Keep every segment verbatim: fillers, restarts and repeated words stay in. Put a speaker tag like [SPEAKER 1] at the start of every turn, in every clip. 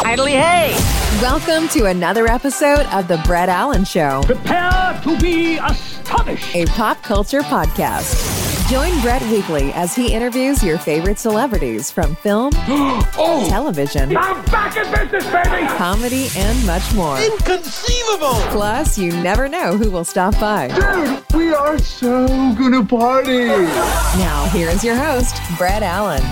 [SPEAKER 1] Idly hey!
[SPEAKER 2] Welcome to another episode of The Brett Allen Show.
[SPEAKER 1] Prepare to be astonished!
[SPEAKER 2] A pop culture podcast. Join Brett weekly as he interviews your favorite celebrities from film,
[SPEAKER 1] oh,
[SPEAKER 2] television,
[SPEAKER 1] I'm back in business, baby!
[SPEAKER 2] comedy, and much more.
[SPEAKER 3] Inconceivable!
[SPEAKER 2] Plus, you never know who will stop by.
[SPEAKER 3] Dude, we are so gonna party!
[SPEAKER 2] Now, here is your host, Brett Allen.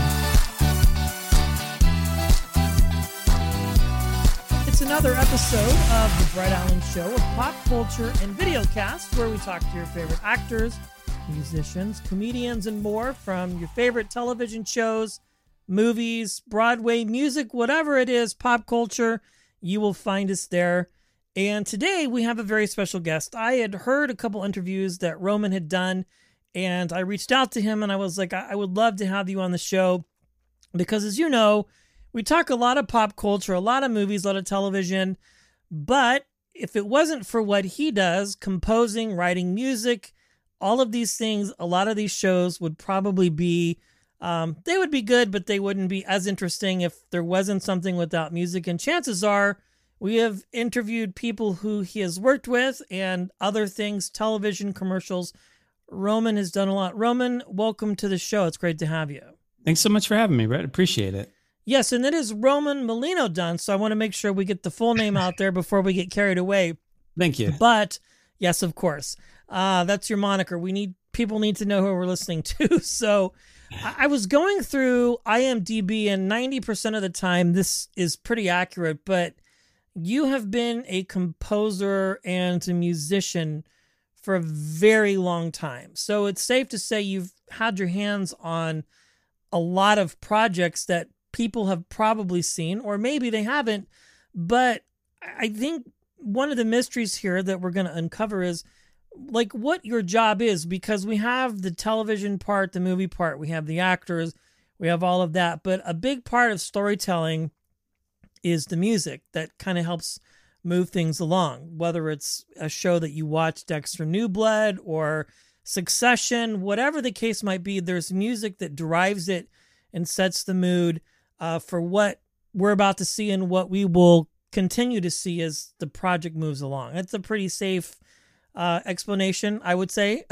[SPEAKER 4] It's another episode of The Brett Allen Show, a pop culture and video cast where we talk to your favorite actors, musicians, comedians, and more from your favorite television shows, movies, Broadway, music, whatever it is, pop culture, you will find us there. And today we have a very special guest. I had heard a couple interviews that Roman had done, and I reached out to him and I was like, I would love to have you on the show because, as you know, we talk a lot of pop culture, a lot of movies, a lot of television, but if it wasn't for what he does, composing, writing music, all of these things, a lot of these shows would probably be, um, they would be good, but they wouldn't be as interesting if there wasn't something without music. And chances are we have interviewed people who he has worked with and other things, television, commercials. Roman has done a lot. Roman, welcome to the show. It's great to have you.
[SPEAKER 5] Thanks so much for having me, Brett. Appreciate it.
[SPEAKER 4] Yes, and it is Roman Molino Dunn, so I want to make sure we get the full name out there before we get carried away.
[SPEAKER 5] Thank you.
[SPEAKER 4] But, yes, of course. Uh, that's your moniker. We need people need to know who we're listening to. So I, I was going through IMDb, and ninety percent of the time this is pretty accurate, but you have been a composer and a musician for a very long time. So it's safe to say you've had your hands on a lot of projects that people have probably seen, or maybe they haven't. But I think one of the mysteries here that we're going to uncover is like what your job is, because we have the television part, the movie part, we have the actors, we have all of that. But a big part of storytelling is the music that kind of helps move things along, whether it's a show that you watch, Dexter New Blood or Succession, whatever the case might be, there's music that drives it and sets the mood uh, for what we're about to see and what we will continue to see as the project moves along. It's a pretty safe uh, explanation, I would say.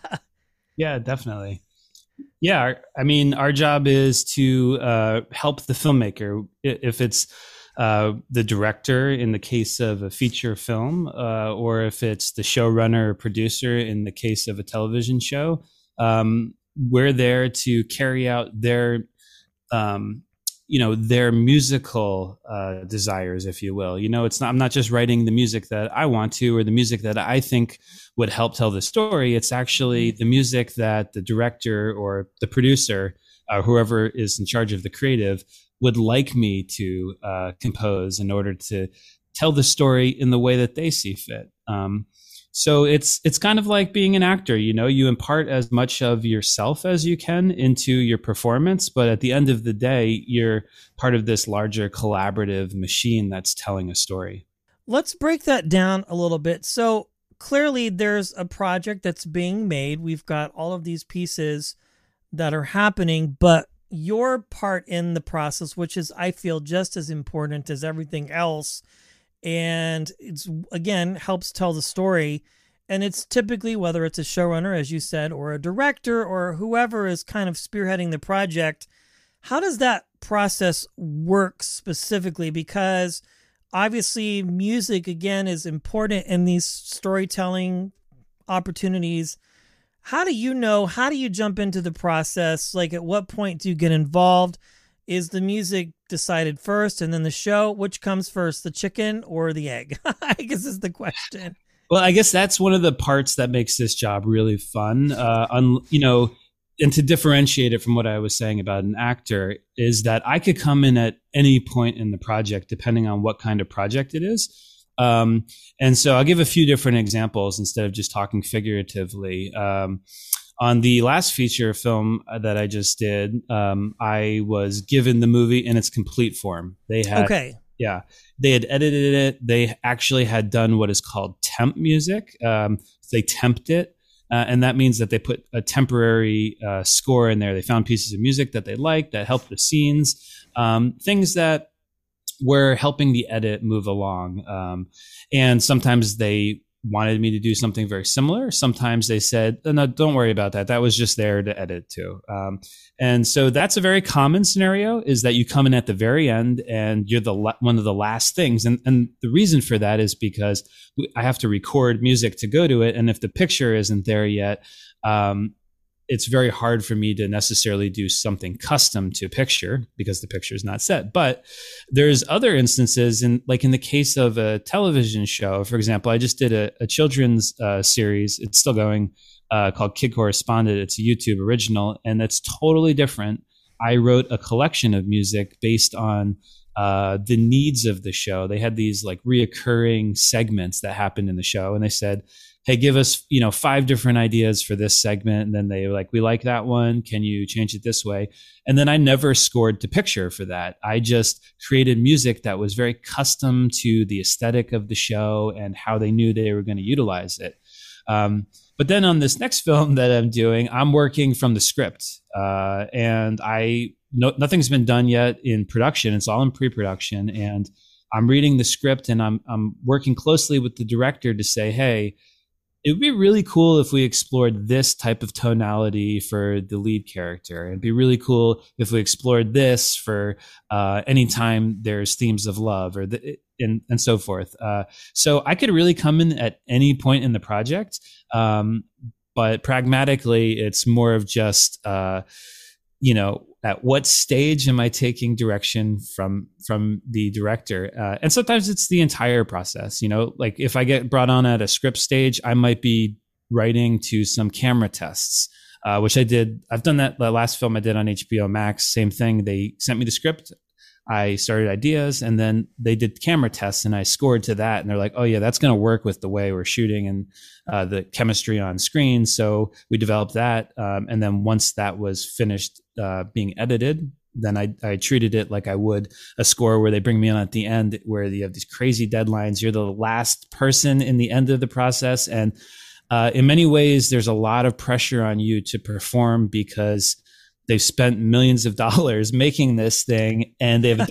[SPEAKER 5] Yeah, definitely. Yeah, I mean, our job is to uh, help the filmmaker. If it's uh, the director in the case of a feature film, uh, or if it's the showrunner or producer in the case of a television show, um, we're there to carry out their um, you know, their musical uh, desires, if you will. You know, it's not, I'm not just writing the music that I want to, or the music that I think would help tell the story. It's actually the music that the director or the producer, uh, whoever is in charge of the creative, would like me to uh, compose in order to tell the story in the way that they see fit. Um, So it's it's kind of like being an actor, you know, you impart as much of yourself as you can into your performance, but at the end of the day, you're part of this larger collaborative machine that's telling a story.
[SPEAKER 4] Let's break that down a little bit. So clearly there's a project that's being made. We've got all of these pieces that are happening, but your part in the process, which is, I feel, just as important as everything else, and it's, again, helps tell the story. And it's typically, whether it's a showrunner, as you said, or a director, or whoever is kind of spearheading the project, how does that process work specifically? Because obviously music, again, is important in these storytelling opportunities. How do you know, how do you jump into the process? Like, at what point do you get involved? Is the music decided first and then the show? Which comes first, the chicken or the egg? I guess is the question.
[SPEAKER 5] Well, I guess that's one of the parts that makes this job really fun. Uh, un, you know, and to differentiate it from what I was saying about an actor is that I could come in at any point in the project, depending on what kind of project it is. Um, and so I'll give a few different examples instead of just talking figuratively. Um, On the last feature film that I just did, um, I was given the movie in its complete form. They had,
[SPEAKER 4] okay.
[SPEAKER 5] Yeah, they had edited it. They actually had done what is called temp music. Um, they temped it, uh, and that means that they put a temporary uh, score in there. They found pieces of music that they liked that helped the scenes, um, things that were helping the edit move along. Um, and sometimes they wanted me to do something very similar. Sometimes they said, oh, no, don't worry about that. That was just there to edit too. Um, and so that's a very common scenario, is that you come in at the very end and you're the la- one of the last things. And, and the reason for that is because we, I have to record music to go to it. And if the picture isn't there yet, um, it's very hard for me to necessarily do something custom to a picture because the picture is not set. But there's other instances, in like in the case of a television show, for example, I just did a, a children's uh, series. It's still going, uh, called Kid Correspondent. It's a YouTube original, and that's totally different. I wrote a collection of music based on uh, the needs of the show. They had these like reoccurring segments that happened in the show, and they said, hey, give us, you know, five different ideas for this segment. And then they were like, we like that one. Can you change it this way? And then I never scored to picture for that. I just created music that was very custom to the aesthetic of the show and how they knew they were going to utilize it. Um, but then on this next film that I'm doing, I'm working from the script. Uh, and I, no, nothing's been done yet in production. It's all in pre-production. And I'm reading the script, and I'm, I'm working closely with the director to say, hey, it would be really cool if we explored this type of tonality for the lead character. It'd be really cool if we explored this for uh, anytime there's themes of love, or the, and and so forth. Uh, so I could really come in at any point in the project, um, but pragmatically, it's more of just uh, you know, at what stage am I taking direction from from the director? Uh, and sometimes it's the entire process. You know, like if I get brought on at a script stage, I might be writing to some camera tests, uh, which I did. I've done that. The last film I did on H B O Max, same thing. They sent me the script. I started ideas, and then they did camera tests, and I scored to that. And they're like, oh yeah, that's going to work with the way we're shooting and uh, the chemistry on screen. So we developed that. Um, and then once that was finished uh, being edited, then I, I treated it like I would a score where they bring me on at the end, where you have these crazy deadlines. You're the last person in the end of the process. And uh, in many ways, there's a lot of pressure on you to perform because they've spent millions of dollars making this thing, and they've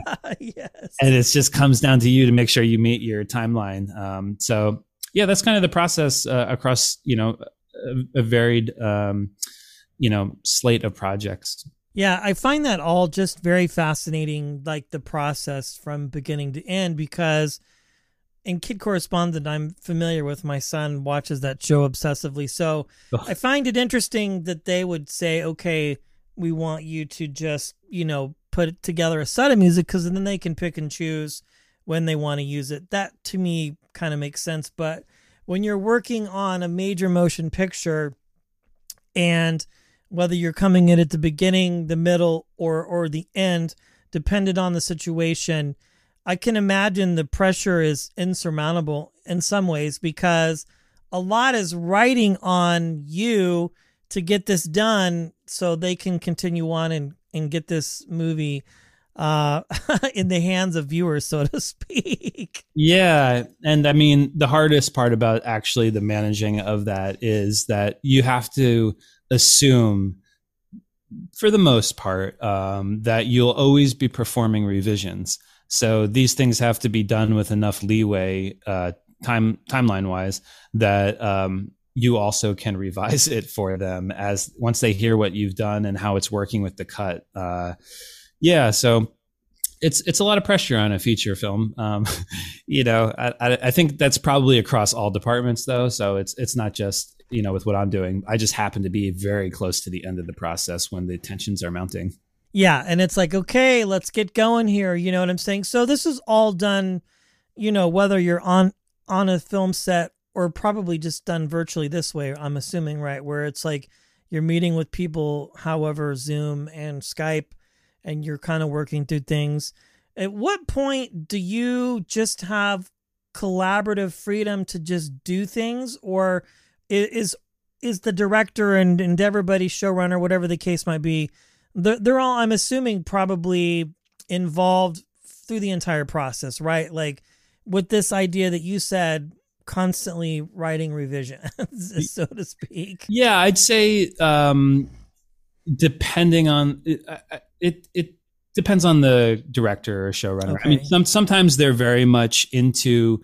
[SPEAKER 4] yes.
[SPEAKER 5] and it just comes down to you to make sure you meet your timeline. Um, so yeah, that's kind of the process uh, across, you know, a, a varied, um, you know, slate of projects.
[SPEAKER 4] Yeah, I find that all just very fascinating, like the process from beginning to end, because in Kid Correspondent, I'm familiar with. My son watches that show obsessively. So I find it interesting that they would say, okay, we want you to just, you know, put together a set of music, because then they can pick and choose when they want to use it. That to me kind of makes sense. But when you're working on a major motion picture, and whether you're coming in at the beginning, the middle, or or the end, dependent on the situation, I can imagine the pressure is insurmountable in some ways, because a lot is riding on you to get this done so they can continue on and, and get this movie uh, in the hands of viewers, so to speak.
[SPEAKER 5] Yeah. And I mean, the hardest part about actually the managing of that is that you have to assume, for the most part, um, that you'll always be performing revisions. So these things have to be done with enough leeway, uh, time timeline wise, that um, you also can revise it for them as once they hear what you've done and how it's working with the cut. Uh, yeah, so it's it's a lot of pressure on a feature film. Um, you know, I, I think that's probably across all departments, though. So it's it's not just, you know, with what I'm doing. I just happen to be very close to the end of the process when the tensions are mounting.
[SPEAKER 4] Yeah, and it's like, okay, let's get going here. You know what I'm saying? So this is all done, you know, whether you're on on a film set or probably just done virtually this way, I'm assuming, right? Where it's like you're meeting with people, however, Zoom and Skype, and you're kind of working through things. At what point do you just have collaborative freedom to just do things? Or is is the director and, and everybody, showrunner, whatever the case might be, They're, they're all, I'm assuming, probably involved through the entire process, right? Like with this idea that you said, constantly writing revisions, so to speak.
[SPEAKER 5] Yeah, I'd say um, depending on it, it, it depends on the director or showrunner.
[SPEAKER 4] Okay.
[SPEAKER 5] I mean, some sometimes they're very much into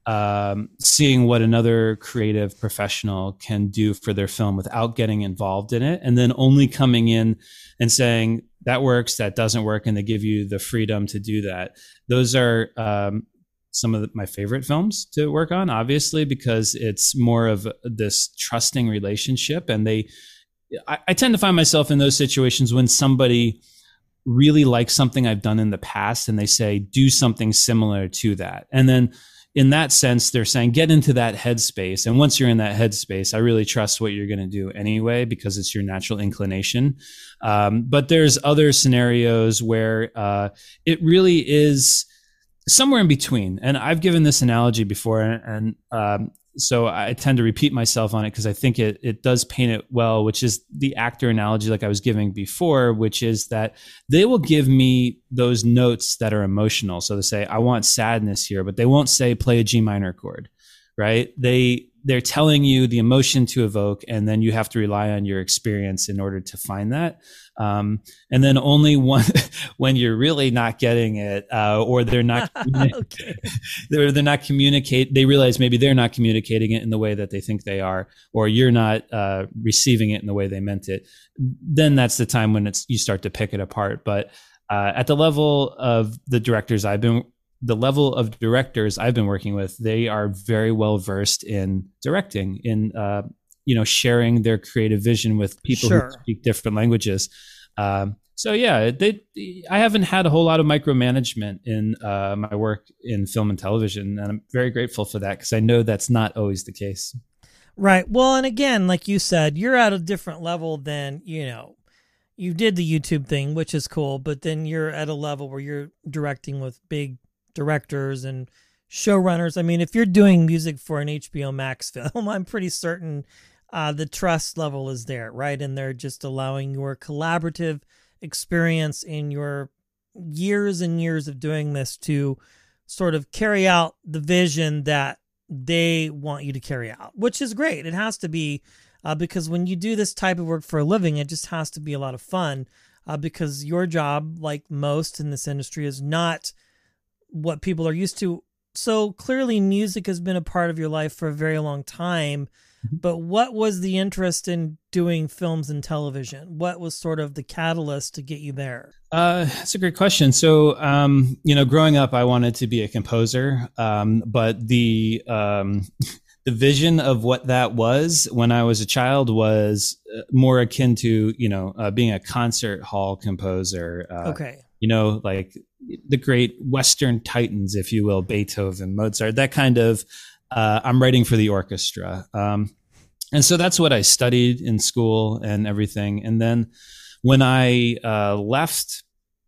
[SPEAKER 5] um, seeing what another creative professional can do for their film without getting involved in it, and then only coming in and saying that works, that doesn't work, and they give you the freedom to do that. Those are um, some of the, my favorite films to work on, obviously, because it's more of this trusting relationship. And they, I, I tend to find myself in those situations when somebody really likes something I've done in the past and they say, do something similar to that. And then in that sense, they're saying, get into that headspace. And once you're in that headspace, I really trust what you're going to do anyway, because it's your natural inclination. Um, but there's other scenarios where uh, it really is somewhere in between. And I've given this analogy before, and, and um, so I tend to repeat myself on it because I think it it does paint it well, which is the actor analogy like I was giving before, which is that they will give me those notes that are emotional. So they say, I want sadness here, but they won't say play a G minor chord, right? They, they're telling you the emotion to evoke, and then you have to rely on your experience in order to find that. Um, and then only one, when you're really not getting it, uh, or they're not, okay. they're, they're not communicate, they realize maybe they're not communicating it in the way that they think they are, or you're not, uh, receiving it in the way they meant it. Then that's the time when it's, you start to pick it apart. But, uh, at the level of the directors I've been the level of directors I've been working with, they are very well versed in directing, in uh, you know, sharing their creative vision with people
[SPEAKER 4] sure.
[SPEAKER 5] who speak different languages. Um, so yeah, they, I haven't had a whole lot of micromanagement in uh, my work in film and television, and I'm very grateful for that because I know that's not always the case.
[SPEAKER 4] Right. Well, and again, like you said, you're at a different level than, you know, you did the YouTube thing, which is cool, but then you're at a level where you're directing with big directors and showrunners. I mean, if you're doing music for an H B O Max film, I'm pretty certain uh, the trust level is there, right? And they're just allowing your collaborative experience in your years and years of doing this to sort of carry out the vision that they want you to carry out, which is great. It has to be uh, because when you do this type of work for a living, it just has to be a lot of fun uh, because your job, like most in this industry, is not what people are used to. So clearly music has been a part of your life for a very long time, but what was the interest in doing films and television? What was sort of the catalyst to get you there?
[SPEAKER 5] Uh, that's a great question. So, um, you know, growing up, I wanted to be a composer, um, but the, um, the vision of what that was when I was a child was more akin to, you know, uh, being a concert hall composer. Uh,
[SPEAKER 4] okay.
[SPEAKER 5] You know, like the great Western titans, if you will, Beethoven, Mozart, that kind of, uh, I'm writing for the orchestra. Um, and so that's what I studied in school and everything. And then when I uh, left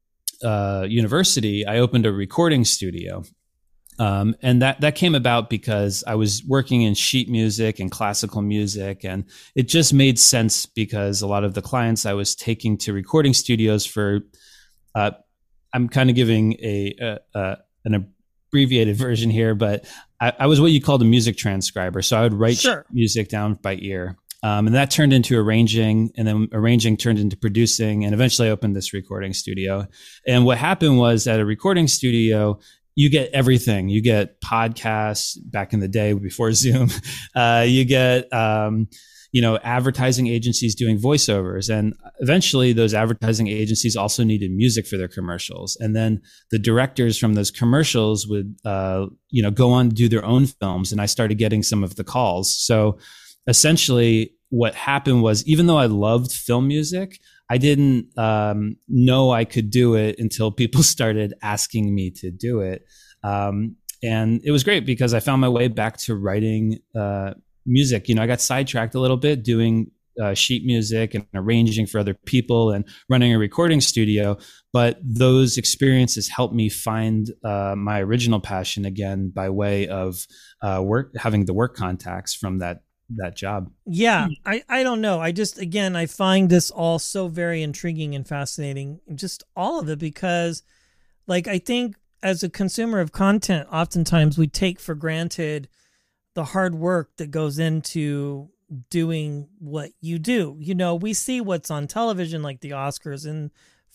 [SPEAKER 5] uh, university, I opened a recording studio. Um, and that, that came about because I was working in sheet music and classical music, and it just made sense because a lot of the clients I was taking to recording studios for, uh, I'm kind of giving a, a, a an abbreviated version here, but I, I was what you called a music transcriber. So I would write
[SPEAKER 4] sure.
[SPEAKER 5] music down by ear. Um, and that turned into arranging, and then arranging turned into producing, and eventually I opened this recording studio. And what happened was at a recording studio, you get everything. You get podcasts back in the day before Zoom. Uh, you get, um, you know, advertising agencies doing voiceovers. And eventually those advertising agencies also needed music for their commercials. And then the directors from those commercials would, uh, you know, go on to do their own films. And I started getting some of the calls. So essentially what happened was, even though I loved film music, I didn't um, know I could do it until people started asking me to do it. Um, and it was great because I found my way back to writing uh, music. You know, I got sidetracked a little bit doing uh, sheet music and arranging for other people and running a recording studio. But those experiences helped me find uh, my original passion again by way of uh, work, having the work contacts from that that job.
[SPEAKER 4] Yeah, I, I don't know. I just, again, I find this all so very intriguing and fascinating, just all of it, because like, I think as a consumer of content, oftentimes we take for granted the hard work that goes into doing what you do. You know, we see what's on television, like the Oscars and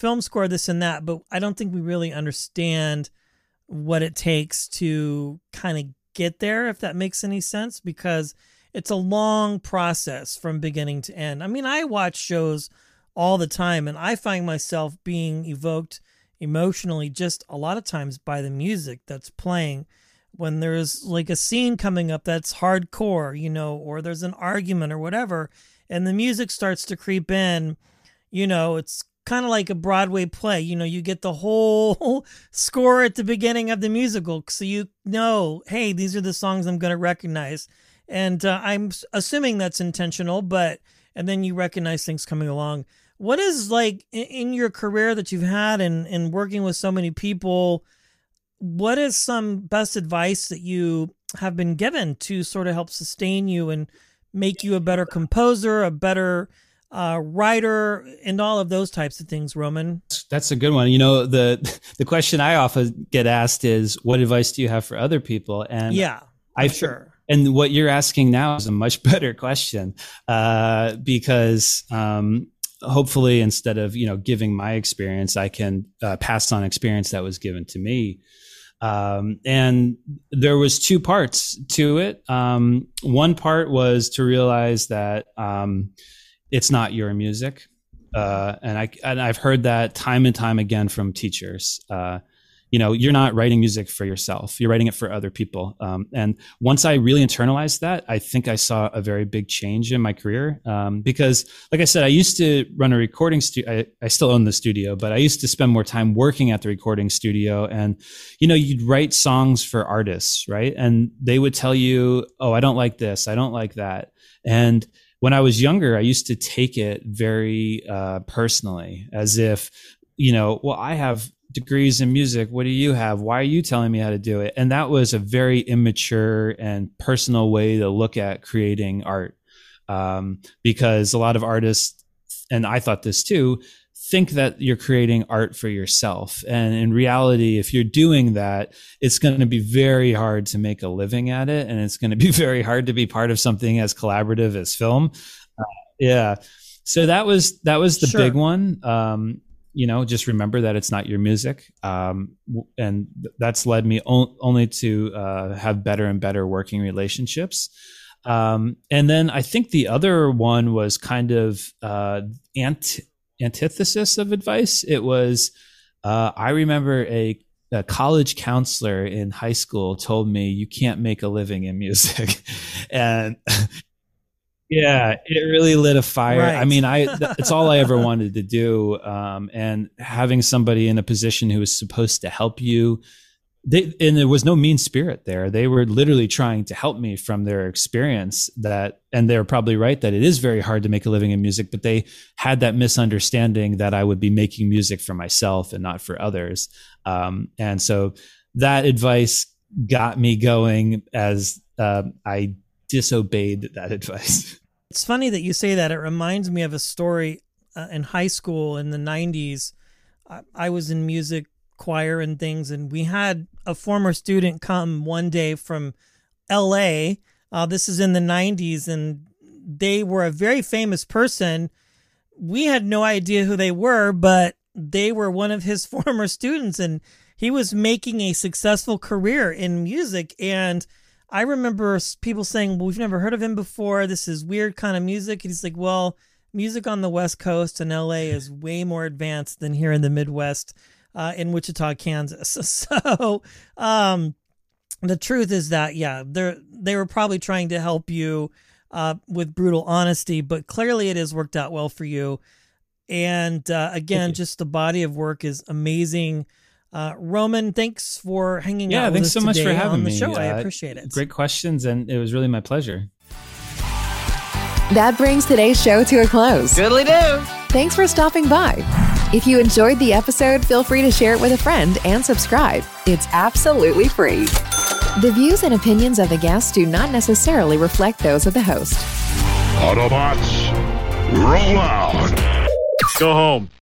[SPEAKER 4] film score, this and that, but I don't think we really understand what it takes to kind of get there, if that makes any sense, because it's a long process from beginning to end. I mean, I watch shows all the time, and I find myself being evoked emotionally just a lot of times by the music that's playing. When there's like a scene coming up that's hardcore, you know, or there's an argument or whatever, and the music starts to creep in, you know, it's kind of like a Broadway play. You know, you get the whole score at the beginning of the musical, so you know, hey, these are the songs I'm going to recognize. And uh, I'm assuming that's intentional, but, and then you recognize things coming along. What is, like, in, in your career that you've had and, and working with so many people, what is some best advice that you have been given to sort of help sustain you and make you a better composer, a better uh, writer, and all of those types of things, Roman?
[SPEAKER 5] That's a good one. You know, the the question I often get asked is, what advice do you have for other people? And
[SPEAKER 4] yeah,
[SPEAKER 5] I
[SPEAKER 4] sure.
[SPEAKER 5] And what you're asking now is a much better question, uh, because um, hopefully, instead of, you know, giving my experience, I can uh, pass on experience that was given to me. Um, and there was two parts to it. Um, one part was to realize that um, it's not your music, uh, and I and I've heard that time and time again from teachers. Uh, you know, you're not writing music for yourself; you're writing it for other people. Um, and once I really internalized that, I think I saw a very big change in my career. Um, because, like I said, I used to run a recording studio. I, I still own the studio, but I used to spend more time working at the recording studio. And, you know, you'd write songs for artists, right? And they would tell you, "Oh, I don't like this. I don't like that." And when I was younger, I used to take it very uh, personally, as if, you know, well, I have degrees in music. What do you have? Why are you telling me how to do it? And that was a very immature and personal way to look at creating art. Um, because a lot of artists, and I thought this too, think that you're creating art for yourself. And in reality, if you're doing that, it's going to be very hard to make a living at it. And it's going to be very hard to be part of something as collaborative as film. Uh, yeah. So that was, that was the
[SPEAKER 4] Sure.
[SPEAKER 5] big one. Um, you know, just remember that it's not your music. Um, and that's led me on, only to uh, have better and better working relationships. Um, and then I think the other one was kind of uh, ant- antithesis of advice. It was, uh, I remember a, a college counselor in high school told me, you can't make a living in music. And yeah, it really lit a fire.
[SPEAKER 4] Right.
[SPEAKER 5] I mean, I it's all I ever wanted to do. Um, and having somebody in a position who was supposed to help you, they, and there was no mean spirit there. They were literally trying to help me from their experience. That, and they're probably right that it is very hard to make a living in music, but they had that misunderstanding that I would be making music for myself and not for others. Um, and so that advice got me going as uh, I disobeyed that advice.
[SPEAKER 4] It's funny that you say that. It reminds me of a story uh, in high school in the nineties. I, I was in music choir and things, and we had a former student come one day from L A. Uh, this is in the nineties, and they were a very famous person. We had no idea who they were, but they were one of his former students, and he was making a successful career in music. And I remember people saying, well, we've never heard of him before. This is weird kind of music. And he's like, well, music on the West Coast in L A is way more advanced than here in the Midwest, uh, in Wichita, Kansas. So um, the truth is that, yeah, they they were probably trying to help you uh, with brutal honesty, but clearly it has worked out well for you. And uh, again, just the body of work is amazing. Uh, Roman, thanks for hanging
[SPEAKER 5] yeah,
[SPEAKER 4] out with
[SPEAKER 5] thanks
[SPEAKER 4] us
[SPEAKER 5] so much
[SPEAKER 4] today
[SPEAKER 5] for having
[SPEAKER 4] on the
[SPEAKER 5] me.
[SPEAKER 4] show.
[SPEAKER 5] Uh,
[SPEAKER 4] I appreciate it.
[SPEAKER 5] Great questions, and it was really my pleasure.
[SPEAKER 2] That brings today's show to a close.
[SPEAKER 3] Diddly do.
[SPEAKER 2] Thanks for stopping by. If you enjoyed the episode, feel free to share it with a friend and subscribe. It's absolutely free. The views and opinions of the guests do not necessarily reflect those of the host.
[SPEAKER 1] Autobots, roll out. Go home.